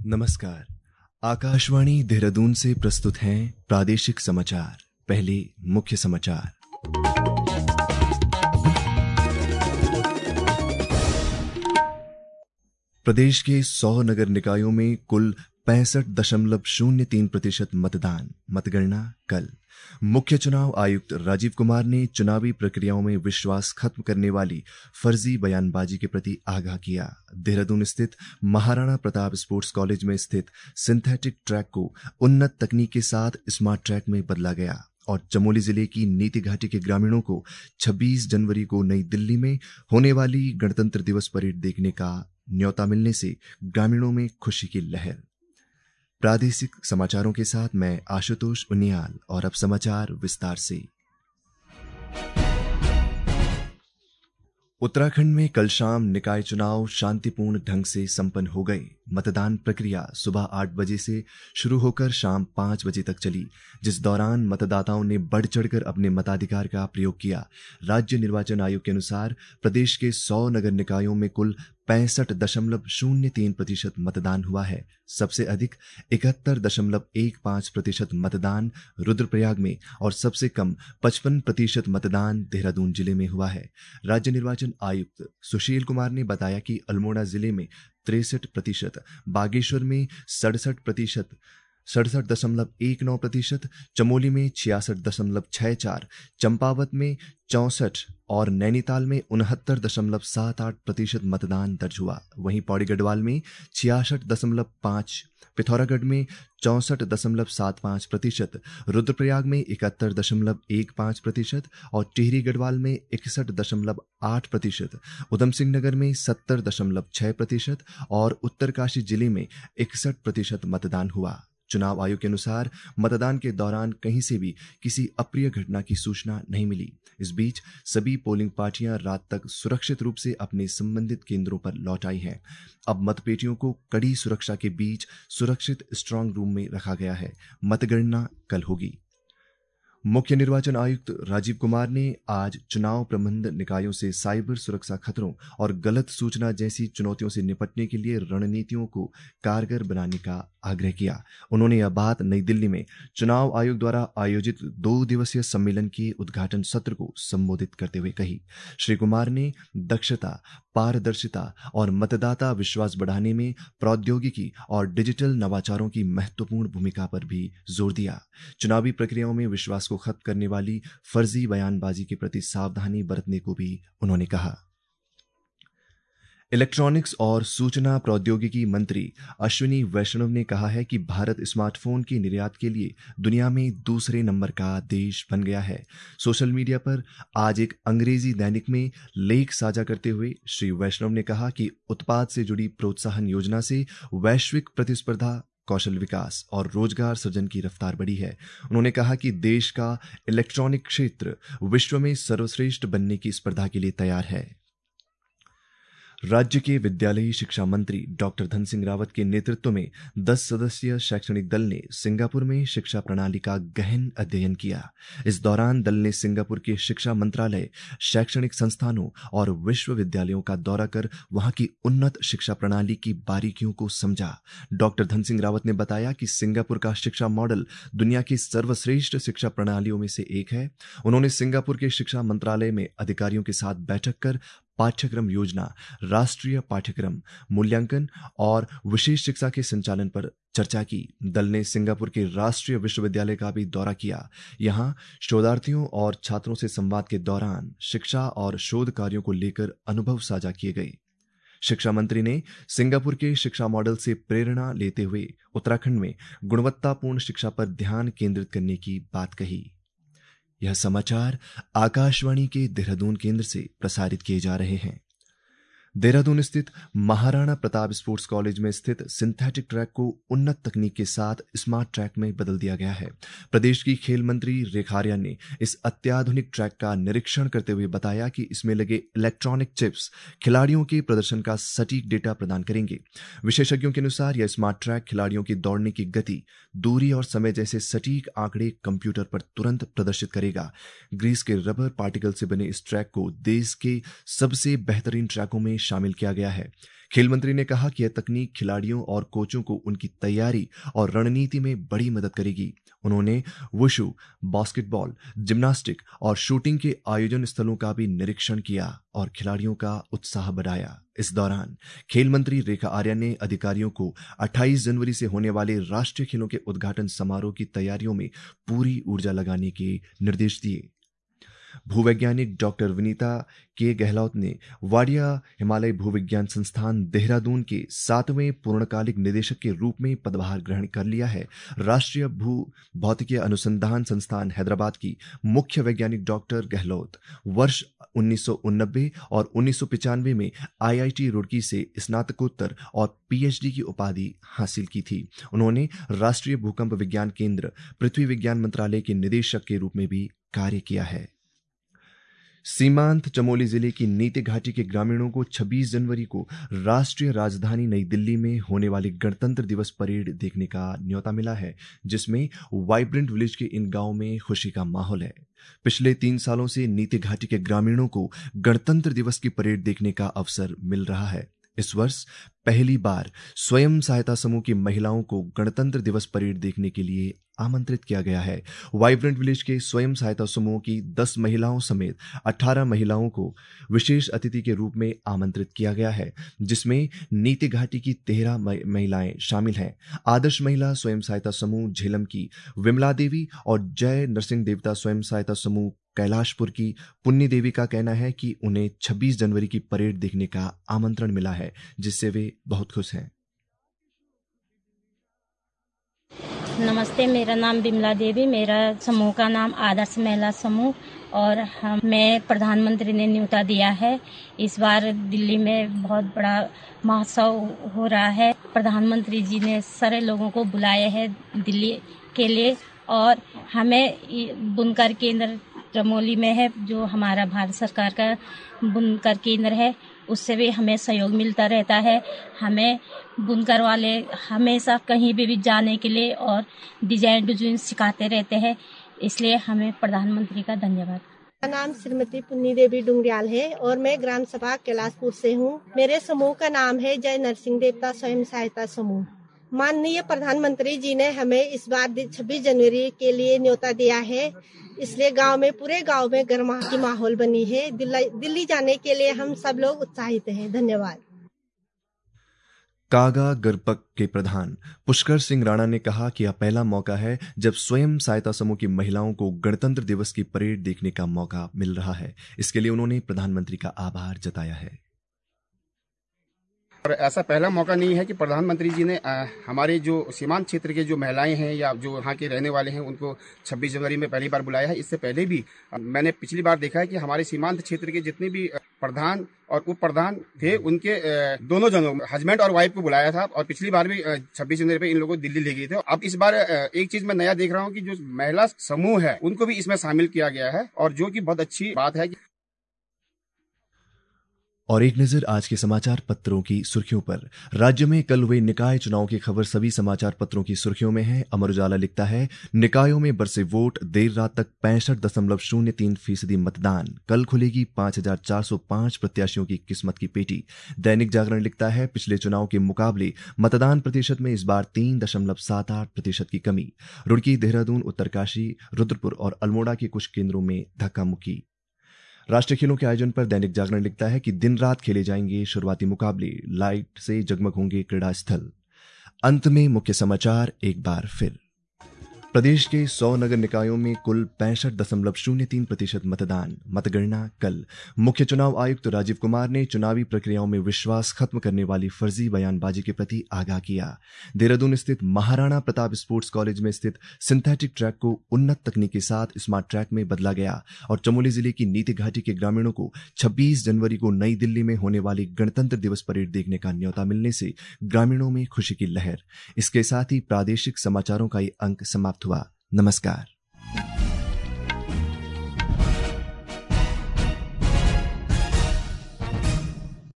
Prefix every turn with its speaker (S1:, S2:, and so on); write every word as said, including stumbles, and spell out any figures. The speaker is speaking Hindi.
S1: नमस्कार। आकाशवाणी देहरादून से प्रस्तुत हैं प्रादेशिक समाचार। पहले मुख्य समाचार। प्रदेश के सौ नगर निकायों में कुल पैंसठ दशमलव शून्य तीन प्रतिशत मतदान। मतगणना कल। मुख्य चुनाव आयुक्त राजीव कुमार ने चुनावी प्रक्रियाओं में विश्वास खत्म करने वाली फर्जी बयानबाजी के प्रति आगाह किया। देहरादून स्थित महाराणा प्रताप स्पोर्ट्स कॉलेज में स्थित सिंथेटिक ट्रैक को उन्नत तकनीक के साथ स्मार्ट ट्रैक में बदला गया और चमोली जिले की नीति घाटी के ग्रामीणों को छब्बीस जनवरी को नई दिल्ली में होने वाली गणतंत्र दिवस परेड देखने का न्योता मिलने से ग्रामीणों में खुशी की लहर। प्रादेशिक समाचारों के साथ मैं आशुतोष उनियाल और अब समाचार विस्तार से। उत्तराखंड में कल शाम निकाय चुनाव शांतिपूर्ण ढंग से संपन्न हो गए। मतदान प्रक्रिया सुबह आठ बजे से शुरू होकर शाम पांच बजे तक चली, जिस दौरान मतदाताओं ने बढ़ चढ़कर अपने मताधिकार का प्रयोग किया। राज्य निर्वाचन आयोग के अनुसार प्रदेश के सौ नगर निकायों में कुल पैंसठ दशमलव शून्य तीन प्रतिशत मतदान हुआ है। सबसे अधिक इकहत्तर दशमलव एक पांच प्रतिशत मतदान रुद्रप्रयाग में और सबसे कम पचपन प्रतिशत मतदान देहरादून जिले में हुआ है। राज्य निर्वाचन आयुक्त सुशील कुमार ने बताया कि अल्मोड़ा जिले में तिरसठ प्रतिशत, बागेश्वर में सड़सठ प्रतिशत सड़सठ दशमलव एक नौ प्रतिशत, चमोली में छियासठ दशमलव छह चार, चंपावत में चौसठ और नैनीताल में उनहत्तर दशमलव सात आठ प्रतिशत मतदान दर्ज हुआ। वहीं पौड़ी गढ़वाल में छियासठ दशमलव पांच, पिथौरागढ़ में चौसठ दशमलव सात पांच प्रतिशत, रुद्रप्रयाग में इकहत्तर दशमलव एक पांच प्रतिशत और टिहरी गढ़वाल में इकसठ दशमलव आठ प्रतिशत, उधम सिंह नगर में सत्तर दशमलव छह प्रतिशत और उत्तरकाशी जिले में इकसठ प्रतिशत मतदान हुआ। चुनाव आयोग के अनुसार मतदान के दौरान कहीं से भी किसी अप्रिय घटना की सूचना नहीं मिली। इस बीच सभी पोलिंग पार्टियां रात तक सुरक्षित रूप से अपने संबंधित केंद्रों पर लौट आई हैं। अब मतपेटियों को कड़ी सुरक्षा के बीच सुरक्षित स्ट्रांग रूम में रखा गया है। मतगणना कल होगी। मुख्य निर्वाचन आयुक्त राजीव कुमार ने आज चुनाव प्रबंध निकायों से साइबर सुरक्षा खतरों और गलत सूचना जैसी चुनौतियों से निपटने के लिए रणनीतियों को कारगर बनाने का आग्रह किया। उन्होंने यह बात नई दिल्ली में चुनाव आयोग द्वारा आयोजित दो दिवसीय सम्मेलन के उद्घाटन सत्र को संबोधित करते हुए कही। श्री कुमार ने दक्षता, पारदर्शिता और मतदाता विश्वास बढ़ाने में प्रौद्योगिकी और डिजिटल नवाचारों की महत्वपूर्ण भूमिका पर भी जोर दिया। चुनावी प्रक्रियाओं में विश्वास को खत्म करने वाली फर्जी बयानबाजी के प्रति सावधानी बरतने को भी उन्होंने कहा। इलेक्ट्रॉनिक्स और सूचना प्रौद्योगिकी मंत्री अश्विनी वैष्णव ने कहा है कि भारत स्मार्टफोन के निर्यात के लिए दुनिया में दूसरे नंबर का देश बन गया है। सोशल मीडिया पर आज एक अंग्रेजी दैनिक में लेख साझा करते हुए श्री वैष्णव ने कहा कि उत्पाद से जुड़ी प्रोत्साहन योजना से वैश्विक प्रतिस्पर्धा, कौशल विकास और रोजगार सृजन की रफ्तार बढ़ी है। उन्होंने कहा कि देश का इलेक्ट्रॉनिक क्षेत्र विश्व में सर्वश्रेष्ठ बनने की स्पर्धा के लिए तैयार है। राज्य के विद्यालयी शिक्षा मंत्री डॉक्टर धन सिंह रावत के नेतृत्व में दस सदस्यीय शैक्षणिक दल ने सिंगापुर में शिक्षा प्रणाली का गहन अध्ययन किया। इस दौरान दल ने सिंगापुर के शिक्षा मंत्रालय, शैक्षणिक संस्थानों और विश्वविद्यालयों का दौरा कर वहां की उन्नत शिक्षा प्रणाली की बारीकियों को समझा। डॉक्टर धन सिंह रावत ने बताया कि सिंगापुर का शिक्षा मॉडल दुनिया की सर्वश्रेष्ठ शिक्षा प्रणालियों में से एक है। उन्होंने सिंगापुर के शिक्षा मंत्रालय में अधिकारियों के साथ बैठक कर पाठ्यक्रम योजना, राष्ट्रीय पाठ्यक्रम मूल्यांकन और विशेष शिक्षा के संचालन पर चर्चा की। दल ने सिंगापुर के राष्ट्रीय विश्वविद्यालय का भी दौरा किया। यहां शोधार्थियों और छात्रों से संवाद के दौरान शिक्षा और शोध कार्यों को लेकर अनुभव साझा किए गए। शिक्षा मंत्री ने सिंगापुर के शिक्षा मॉडल से प्रेरणा लेते हुए उत्तराखंड में गुणवत्तापूर्ण शिक्षा पर ध्यान केंद्रित करने की बात कही। यह समाचार आकाशवाणी के देहरादून केंद्र से प्रसारित किए जा रहे हैं। देहरादून स्थित महाराणा प्रताप स्पोर्ट्स कॉलेज में स्थित सिंथेटिक ट्रैक को उन्नत तकनीक के साथ स्मार्ट ट्रैक में बदल दिया गया है। प्रदेश की खेल मंत्री रेखा आर्या ने इस अत्याधुनिक ट्रैक का निरीक्षण करते हुए बताया कि इसमें लगे इलेक्ट्रॉनिक चिप्स खिलाड़ियों के प्रदर्शन का सटीक डेटा प्रदान करेंगे। विशेषज्ञों के अनुसार यह स्मार्ट ट्रैक खिलाड़ियों की दौड़ने की गति, दूरी और समय जैसे सटीक आंकड़े कंप्यूटर पर तुरंत प्रदर्शित करेगा। ग्रीस के रबर पार्टिकल से बने इस ट्रैक को देश के सबसे बेहतरीन ट्रैकों में शामिल किया गया है। खेल मंत्री ने कहा कि यह तकनीक खिलाड़ियों और कोचों को उनकी तैयारी और रणनीति में बड़ी मदद करेगी। उन्होंने वुशु, बास्केटबॉल, जिम्नास्टिक और शूटिंग के आयोजन स्थलों का भी निरीक्षण किया और खिलाड़ियों का उत्साह बढ़ाया। इस दौरान खेल मंत्री रेखा आर्या ने अधिकारियों को अट्ठाईस जनवरी से होने वाले राष्ट्रीय खेलों के उद्घाटन समारोह की तैयारियों में पूरी ऊर्जा लगाने के निर्देश दिए। भूवैज्ञानिक डॉक्टर विनीता के गहलोत ने वाडिया हिमालय भूविज्ञान संस्थान देहरादून के सातवें पूर्णकालिक निदेशक के रूप में पदभार ग्रहण कर लिया है। राष्ट्रीय भू भौतिकीय अनुसंधान संस्थान हैदराबाद की मुख्य वैज्ञानिक डॉक्टर गहलोत वर्ष उन्नीस सौ उन्नबे और उन्नीस सौ पिचानवे में आईआईटी रुड़की से स्नातकोत्तर और पीएचडी की उपाधि हासिल की थी। उन्होंने राष्ट्रीय भूकंप विज्ञान केंद्र, पृथ्वी विज्ञान मंत्रालय के निदेशक के रूप में भी कार्य किया है। सीमांत चमोली जिले की नीति घाटी के ग्रामीणों को छब्बीस जनवरी को राष्ट्रीय राजधानी नई दिल्ली में होने वाली गणतंत्र दिवस परेड देखने का न्योता मिला है, जिसमें वाइब्रेंट विलेज के इन गांवों में खुशी का माहौल है। पिछले तीन सालों से नीति घाटी के ग्रामीणों को गणतंत्र दिवस की परेड देखने का अवसर मिल रहा है। इस वर्ष पहली बार स्वयं सहायता समूह की महिलाओं को गणतंत्र दिवस परेड देखने के लिए आमंत्रित किया गया है। वाइब्रेंट विलेज के स्वयं सहायता समूह की दस महिलाओं समेत अठारह महिलाओं को विशेष अतिथि के रूप में आमंत्रित किया गया है, जिसमें नीति घाटी की तेरह महिलाएं शामिल हैं। आदर्श महिला स्वयं सहायता समूह झेलम की विमला देवी और जय नरसिंह देवता स्वयं सहायता समूह कैलाशपुर की पुन्नी देवी का कहना है कि उन्हें छब्बीस जनवरी की परेड देखने का आमंत्रण मिला है, जिससे वे बहुत खुश हैं।
S2: नमस्ते, मेरा नाम विमला देवी, मेरा समूह का नाम आदर्श महिला समूह और हमें प्रधानमंत्री ने न्योता दिया है। इस बार दिल्ली में बहुत बड़ा महोत्सव हो रहा है। प्रधानमंत्री जी ने सारे लोगों को बुलाए हैं दिल्ली के लिए और हमें बुनकर केंद्र चमोली में है, जो हमारा भारत सरकार का बुनकर केंद्र है, उससे भी हमें सहयोग मिलता रहता है। हमें बुनकर वाले हमेशा कहीं भी, भी जाने के लिए और डिजाइन डिजाइन सिखाते रहते हैं, इसलिए हमें प्रधानमंत्री का धन्यवाद।
S3: मेरा नाम श्रीमती पुन्नी देवी डुंगरियाल है और मैं ग्राम सभा कैलाशपुर से हूँ। मेरे समूह का नाम है जय नरसिंह देवता स्वयं सहायता समूह। माननीय प्रधानमंत्री जी ने हमें इस बार छब्बीस जनवरी के लिए न्योता दिया है, इसलिए गांव में पूरे गांव में गर्माहट की माहौल बनी है। दिल्ली, दिल्ली जाने के लिए हम सब लोग उत्साहित हैं। धन्यवाद।
S1: कागा गरपक के प्रधान पुष्कर सिंह राणा ने कहा कि यह पहला मौका है जब स्वयं सहायता समूह की महिलाओं को गणतंत्र दिवस की परेड देखने का मौका मिल रहा है। इसके लिए उन्होंने प्रधानमंत्री का आभार जताया है।
S4: और ऐसा पहला मौका नहीं है कि प्रधानमंत्री जी ने आ, हमारे जो सीमांत क्षेत्र के जो महिलाएं हैं या जो यहाँ के रहने वाले हैं उनको छब्बीस जनवरी में पहली बार बुलाया है। इससे पहले भी आ, मैंने पिछली बार देखा है कि हमारे सीमांत क्षेत्र के जितने भी प्रधान और उप प्रधान थे उनके आ, दोनों जनों हस्बैंड और वाइफ को बुलाया था और पिछली बार भी छब्बीस जनवरी पे इन लोगों को दिल्ली ले गए थे। अब इस बार आ, एक चीज मैं नया देख रहा हूँ कि जो महिला समूह है उनको भी इसमें शामिल किया गया है और जो की बहुत अच्छी बात है।
S1: और एक नजर आज के समाचार पत्रों की सुर्खियों पर। राज्य में कल हुए निकाय चुनाव की खबर सभी समाचार पत्रों की सुर्खियों में है। अमर उजाला लिखता है, निकायों में बरसे वोट, देर रात तक पैंसठ दशमलव शून्य तीन फीसदी मतदान, कल खुलेगी पांच हजार चार सौ पांच प्रत्याशियों की किस्मत की पेटी। दैनिक जागरण लिखता है, पिछले चुनाव के मुकाबले मतदान प्रतिशत में इस बार तीन दशमलव सात आठ प्रतिशत की कमी। रुड़की, देहरादून, उत्तरकाशी, रुद्रपुर और अल्मोड़ा के कुछ केंद्रों में धक्का मुक्की। राष्ट्रीय खेलों के आयोजन पर दैनिक जागरण लिखता है कि दिन रात खेले जाएंगे शुरुआती मुकाबले, लाइट से जगमग होंगे क्रीड़ा स्थल। अंत में मुख्य समाचार एक बार फिर। प्रदेश के सौ नगर निकायों में कुल पैंसठ दशमलव शून्य तीन प्रतिशत मतदान, मतगणना कल। मुख्य चुनाव आयुक्त राजीव कुमार ने चुनावी प्रक्रियाओं में विश्वास खत्म करने वाली फर्जी बयानबाजी के प्रति आगाह किया। देहरादून स्थित महाराणा प्रताप स्पोर्ट्स कॉलेज में स्थित सिंथेटिक ट्रैक को उन्नत तकनीक के साथ स्मार्ट ट्रैक में बदला गया और चमोली जिले की नीति घाटी के ग्रामीणों को छब्बीस जनवरी को नई दिल्ली में होने वाली गणतंत्र दिवस परेड देखने का न्योता मिलने से ग्रामीणों में खुशी की लहर। इसके साथ ही प्रादेशिक समाचारों का ये अंक समाप्त हुआ। नमस्कार।